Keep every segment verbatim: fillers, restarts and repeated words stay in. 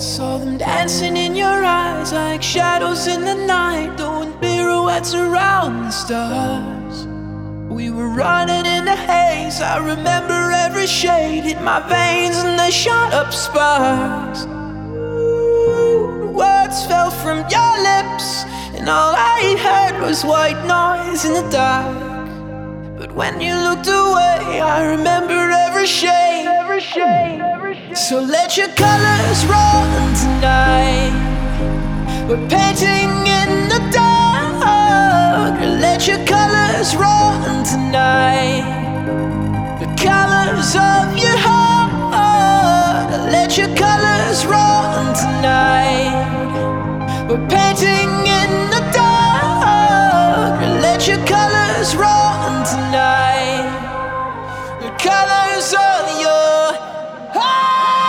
Saw them dancing in your eyes like shadows in the night, doing pirouettes around the stars. We were running in the haze, I remember every shade hit my veins and they shot up sparks. Ooh, words fell from your lips and all I heard was white noise in the dark. But when you looked away, I remember every shade, every shade, every shade. So let your colors run tonight. We're painting in the dark. Let your colors run tonight. The colors of your heart. Let your colors run tonight. We're painting in the dark. Let your colors run tonight. The colors of your heart.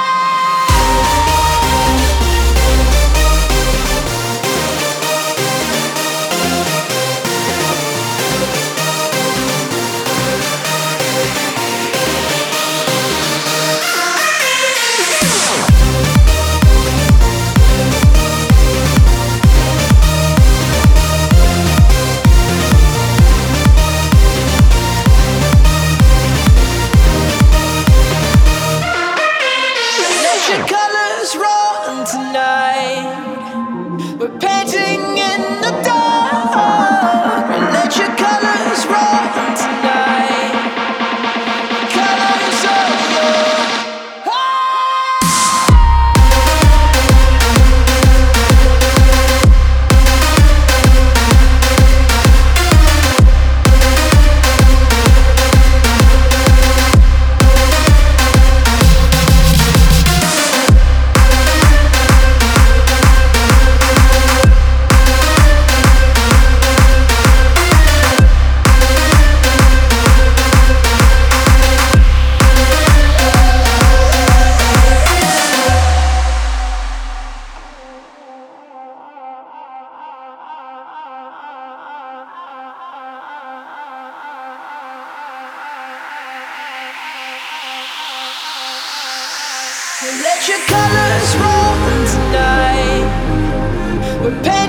We're painting in the dark. Let your colors run tonight. Colors of your let your colors run tonight. We're